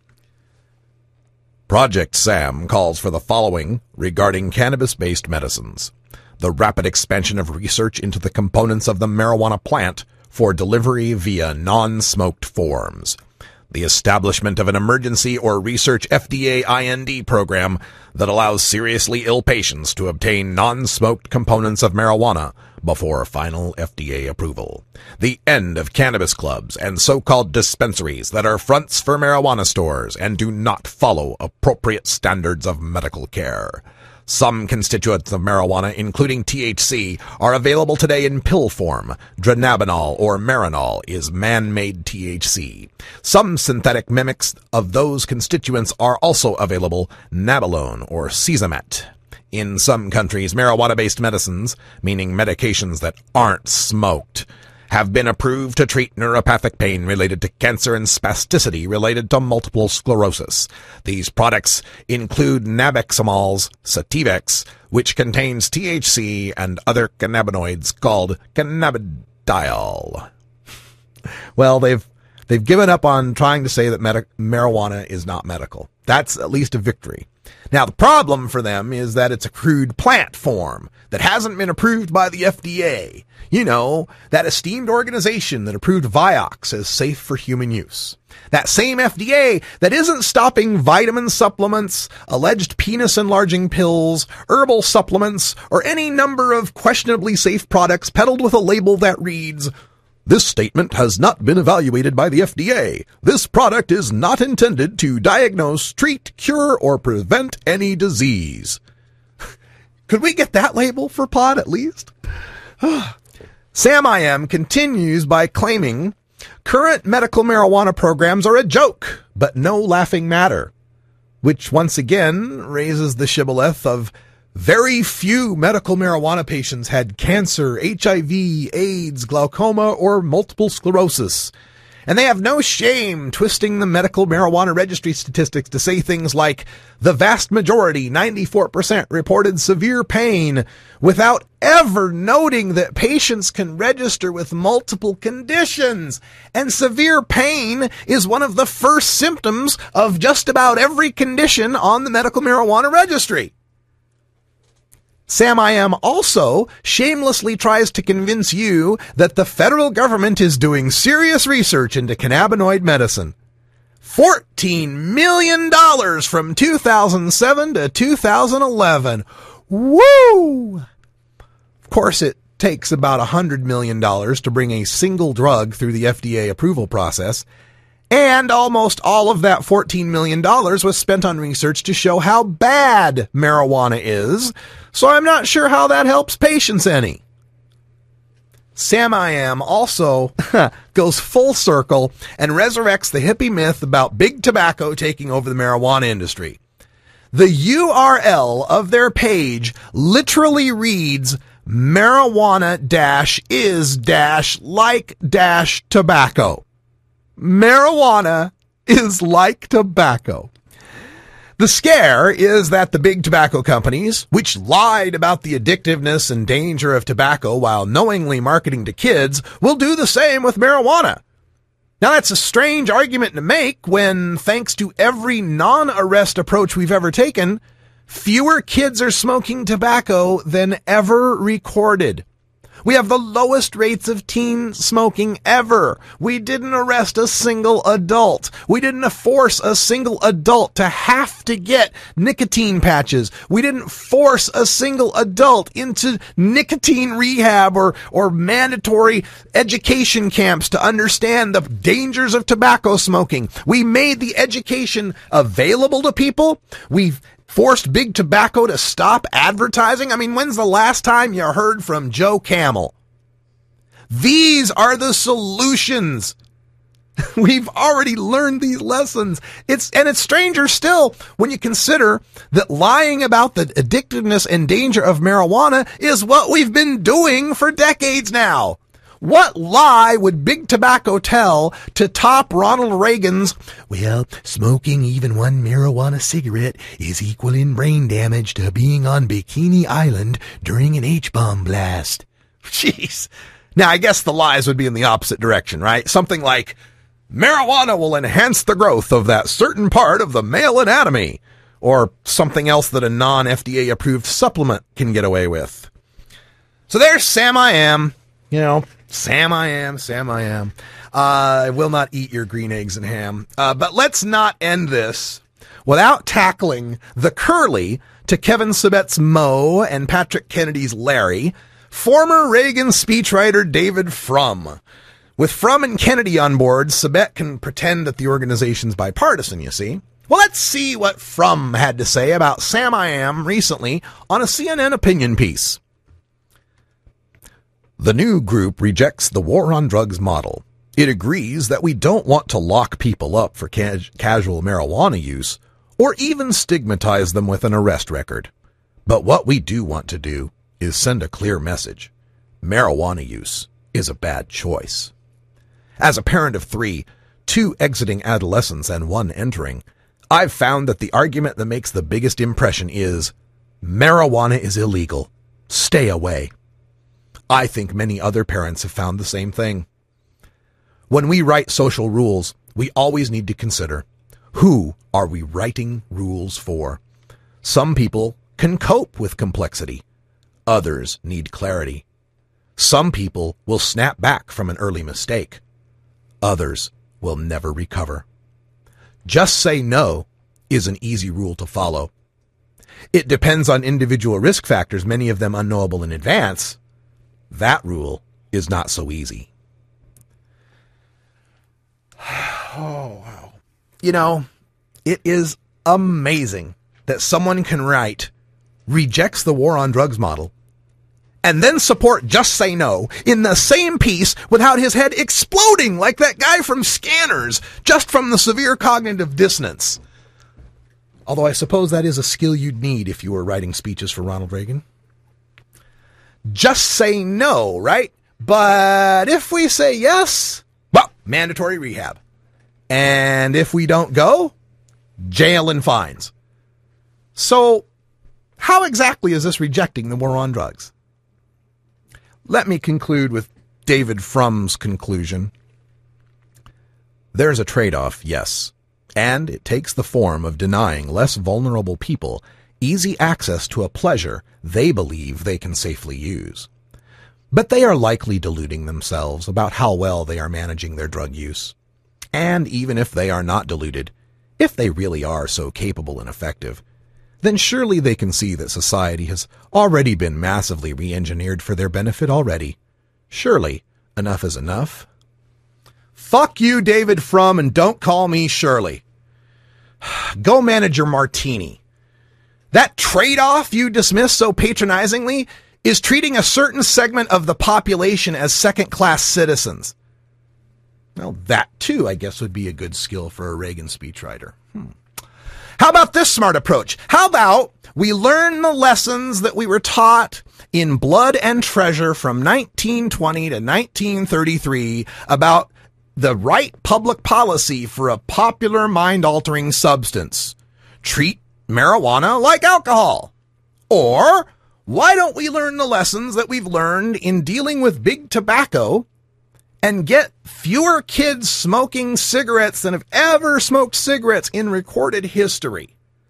S7: Project SAM calls for the following regarding cannabis-based medicines: the rapid expansion of research into the components of the marijuana plant for delivery via non-smoked forms, the establishment of an emergency or research F D A I N D program that allows seriously ill patients to obtain non-smoked components of marijuana before final F D A approval, the end of cannabis clubs and so-called dispensaries that are fronts for marijuana stores and do not follow appropriate standards of medical care. Some constituents of marijuana, including T H C, are available today in pill form. Dronabinol or Marinol is man-made T H C. Some synthetic mimics of those constituents are also available, Nabilone or Cesamet. In some countries, marijuana-based medicines, meaning medications that aren't smoked, have been approved to treat neuropathic pain related to cancer and spasticity related to multiple sclerosis. These products include Nabeximols Sativex, which contains T H C and other cannabinoids called cannabidiol. Well, they've they've given up on trying to say that med- marijuana is not medical. That's at least a victory. Now, the problem for them is that it's a crude plant form that hasn't been approved by the F D A. You know, that esteemed organization that approved Vioxx as safe for human use. That same F D A that isn't stopping vitamin supplements, alleged penis-enlarging pills, herbal supplements, or any number of questionably safe products peddled with a label that reads, "This statement has not been evaluated by the F D A. This product is not intended to diagnose, treat, cure, or prevent any disease." Could we get that label for pot at least? Sam I Am continues by claiming current medical marijuana programs are a joke, but no laughing matter, which once again raises the shibboleth of very few medical marijuana patients had cancer, H I V, AIDS, glaucoma, or multiple sclerosis. And they have no shame twisting the medical marijuana registry statistics to say things like, the vast majority, ninety-four percent, reported severe pain, without ever noting that patients can register with multiple conditions. And severe pain is one of the first symptoms of just about every condition on the medical marijuana registry. Sam I Am also shamelessly tries to convince you that the federal government is doing serious research into cannabinoid medicine. fourteen million dollars from two thousand seven to two thousand eleven. Woo! Of course, it takes about one hundred million dollars to bring a single drug through the F D A approval process. And almost all of that fourteen million dollars was spent on research to show how bad marijuana is, so I'm not sure how that helps patients any. Sam I Am also goes full circle and resurrects the hippie myth about big tobacco taking over the marijuana industry. The U R L of their page literally reads marijuana dash is dash like dash tobacco. Marijuana is like tobacco. The scare is that the big tobacco companies, which lied about the addictiveness and danger of tobacco while knowingly marketing to kids, will do the same with marijuana. Now, that's a strange argument to make when, thanks to every non-arrest approach we've ever taken, fewer kids are smoking tobacco than ever recorded. We have the lowest rates of teen smoking ever. We didn't arrest a single adult. We didn't force a single adult to have to get nicotine patches. We didn't force a single adult into nicotine rehab or, or mandatory education camps to understand the dangers of tobacco smoking. We made the education available to people. We've forced big tobacco to stop advertising. I mean, when's the last time you heard from Joe Camel? These are the solutions. We've already learned these lessons. It's, and it's stranger still when you consider that lying about the addictiveness and danger of marijuana is what we've been doing for decades now. What lie would big tobacco tell to top Ronald Reagan's, well, smoking even one marijuana cigarette is equal in brain damage to being on Bikini Island during an H-bomb blast? Jeez. Now, I guess the lies would be in the opposite direction, right? Something like, marijuana will enhance the growth of that certain part of the male anatomy, or something else that a non-F D A-approved supplement can get away with. So there's Sam I Am, you know, Sam I Am, Sam I Am. Uh, I will not eat your green eggs and ham. Uh, but let's not end this without tackling the Curly to Kevin Sabet's Mo and Patrick Kennedy's Larry, former Reagan speechwriter David Frum. With Frum and Kennedy on board, Sabet can pretend that the organization's bipartisan, you see. Well, let's see what Frum had to say about Sam I Am recently on a C N N opinion piece. The new group rejects the war on drugs model. It agrees that we don't want to lock people up for ca- casual marijuana use or even stigmatize them with an arrest record. But what we do want to do is send a clear message. Marijuana use is a bad choice. As a parent of three, two exiting adolescence and one entering, I've found that the argument that makes the biggest impression is, marijuana is illegal. Stay away. I think many other parents have found the same thing. When we write social rules, we always need to consider, who are we writing rules for? Some people can cope with complexity. Others need clarity. Some people will snap back from an early mistake. Others will never recover. Just say no is an easy rule to follow. It depends on individual risk factors, many of them unknowable in advance. That rule is not so easy. Oh, wow. You know, it is amazing that someone can write, rejects the war on drugs model, and then support Just Say No in the same piece without his head exploding like that guy from Scanners, just from the severe cognitive dissonance. Although I suppose that is a skill you'd need if you were writing speeches for Ronald Reagan. Just say no, right? But if we say yes, well, mandatory rehab. And if we don't go, jail and fines. So, how exactly is this rejecting the war on drugs? Let me conclude with David Frum's conclusion. There's a trade-off, yes, and it takes the form of denying less vulnerable people easy access to a pleasure they believe they can safely use. But they are likely deluding themselves about how well they are managing their drug use. And even if they are not deluded, if they really are so capable and effective, then surely they can see that society has already been massively re-engineered for their benefit already. Surely, enough is enough. Fuck you, David Frum, and don't call me Shirley. Go manage your martini. That trade-off you dismiss so patronizingly is treating a certain segment of the population as second-class citizens. Well, that, too, I guess, would be a good skill for a Reagan speechwriter. Hmm. How about this smart approach? How about we learn the lessons that we were taught in Blood and Treasure from nineteen twenty to nineteen thirty-three about the right public policy for a popular mind-altering substance? Treat marijuana like alcohol. Or why don't we learn the lessons that we've learned in dealing with big tobacco and get fewer kids smoking cigarettes than have ever smoked cigarettes in recorded history?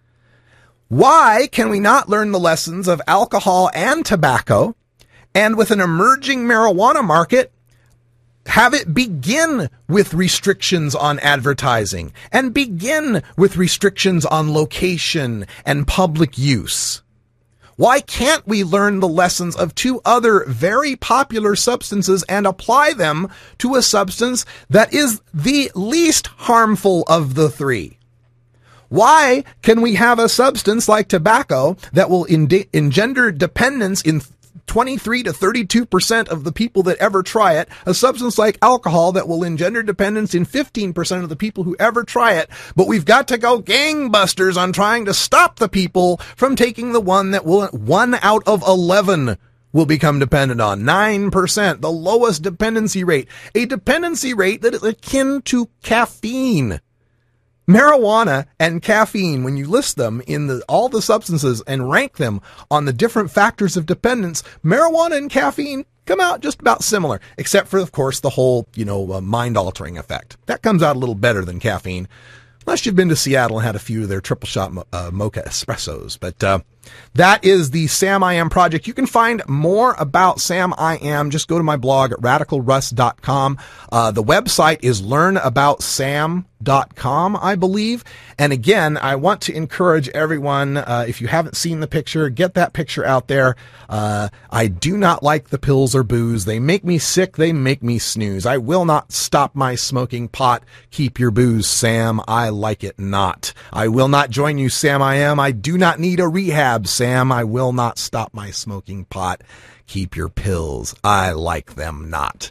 S7: Why can we not learn the lessons of alcohol and tobacco, and with an emerging marijuana market, have it begin with restrictions on advertising and begin with restrictions on location and public use? Why can't we learn the lessons of two other very popular substances and apply them to a substance that is the least harmful of the three? Why can we have a substance like tobacco that will ende- engender dependence in twenty-three to thirty-two percent of the people that ever try it, a substance like alcohol that will engender dependence in fifteen percent of the people who ever try it, but we've got to go gangbusters on trying to stop the people from taking the one that will, one out of eleven will become dependent on. nine percent, the lowest dependency rate, a dependency rate that is akin to caffeine. Marijuana and caffeine, when you list them in the, all the substances and rank them on the different factors of dependence, marijuana and caffeine come out just about similar, except for, of course, the whole, you know, uh, mind-altering effect. That comes out a little better than caffeine, unless you've been to Seattle and had a few of their triple shot mo- uh, mocha espressos. But uh, that is the Sam I Am Project. You can find more about Sam I Am. Just go to my blog at radical russ dot com. Uh, the website is learn about sam dot com, I believe. And again, I want to encourage everyone, uh, if you haven't seen the picture, get that picture out there. Uh, I do not like the pills or booze. They make me sick. They make me snooze. I will not stop my smoking pot. Keep your booze, Sam. I like it not. I will not join you, Sam I Am. I do not need a rehab, Sam. I will not stop my smoking pot. Keep your pills. I like them not.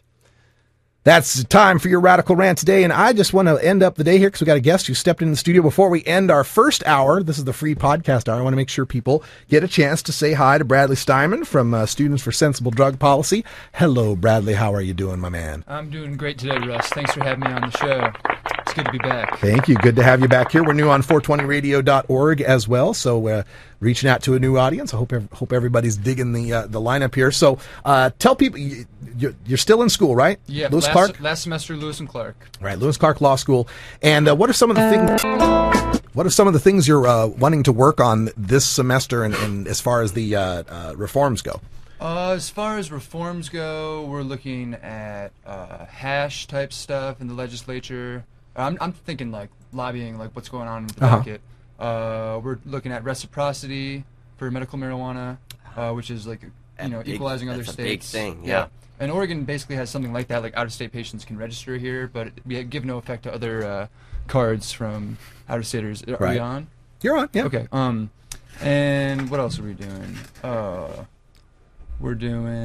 S7: That's time for your Radical Rant today, and I just want to end up the day here because we got a guest who stepped in the studio before we end our first hour. This is the free podcast hour. I want to make sure people get a chance to say hi to Bradley Steinman from uh, Students for Sensible Drug Policy. Hello, Bradley. How are you doing, my man?
S4: I'm doing great today, Russ. Thanks for having me on the show. It's good to be back.
S7: Thank you. Good to have you back here. We're new on four twenty radio dot org as well, so uh, reaching out to a new audience. I hope hope everybody's digging the uh, the lineup here. So uh, tell people, you're, you're still in school, right?
S4: Yeah,
S7: Lewis
S4: last,
S7: Clark?
S4: last semester, Lewis and Clark.
S7: Right, Lewis Clark Law School. And uh, what are some of the things? What are some of the things you're uh, wanting to work on this semester, and, and as far as the uh, uh, reforms go?
S4: Uh, as far as reforms go, we're looking at uh, hash type stuff in the legislature. I'm, I'm thinking like lobbying, like what's going on in the
S7: Uh-huh.
S4: market. Uh, we're looking at reciprocity for medical marijuana, uh, which is like you know
S8: big-
S4: equalizing other
S8: that's a
S4: states.
S8: big thing, yeah.
S4: And Oregon basically has something like that. Like out-of-state patients can register here, but we give no effect to other uh, cards from out-of-staters. Are
S7: Right.
S4: we on?
S7: You're on, yeah.
S4: Okay. Um, and what else are we doing? Uh, we're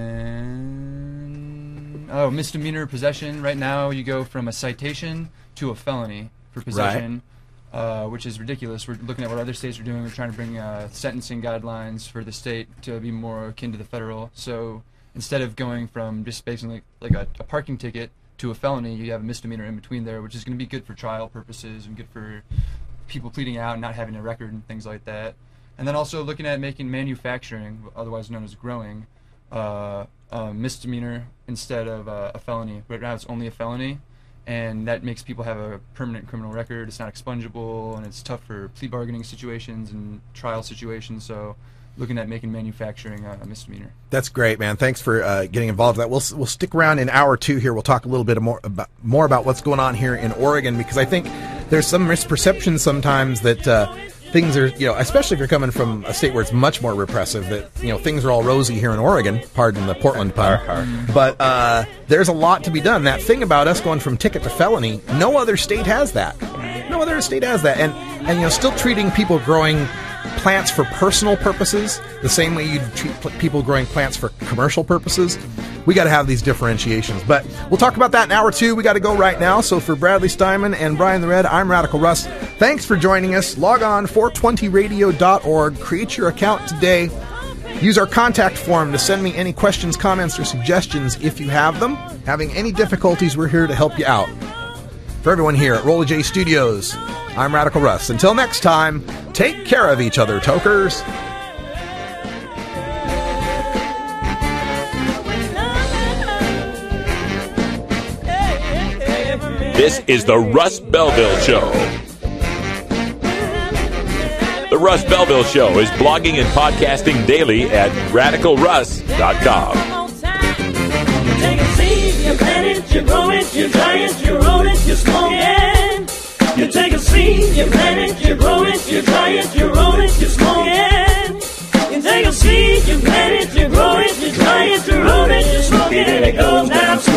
S4: doing oh misdemeanor possession. Right now, you go from a citation to a felony for possession, uh, which is ridiculous. We're looking at what other states are doing. We're trying to bring uh, sentencing guidelines for the state to be more akin to the federal. So instead of going from just basically like a, a parking ticket to a felony, you have a misdemeanor in between there, which is going to be good for trial purposes and good for people pleading out and not having a record and things like that. And then also looking at making manufacturing, otherwise known as growing, uh, a misdemeanor instead of uh, a felony. Right now it's only a felony, and that makes people have a permanent criminal record. It's not expungible, and it's tough for plea bargaining situations and trial situations. So looking at making manufacturing a, a misdemeanor.
S7: That's great, man. Thanks for uh, getting involved with that. We'll we'll stick around in hour two here. We'll talk a little bit more about more about what's going on here in Oregon, because I think there's some misperception sometimes that uh, things are, you know, especially if you're coming from a state where it's much more repressive, that, you know, things are all rosy here in Oregon, pardon the Portland pun, but uh, there's a lot to be done. That thing about us going from ticket to felony, no other state has that. No other state has that. And, and you know, still treating people growing plants for personal purposes the same way you treat pl- people growing plants for commercial purposes. We got to have these differentiations. But we'll talk about that in hour two. We got to go right now. So for Bradley Steinman and Brian the Red, I'm Radical Russ. Thanks for joining us. Log on four twenty radio dot org. Create your account today. Use our contact form to send me any questions, comments, or suggestions if you have them. Having any difficulties, we're here to help you out. For everyone here at Rolla J Studios, I'm Radical Russ. Until next time, take care of each other, tokers.
S1: This is the Russ Belville Show. The Russ Belville Show is blogging and podcasting daily at radical russ dot com.
S6: Take a seed, you plant it, you grow it, you dry it, you roll it, you smoke it. You take a seed, you plant it, you grow it, you dry it, you roll it, you smoke it. You take a seed, you plant it, you grow it, you dry it, you roll it, you smoke it, and it goes down.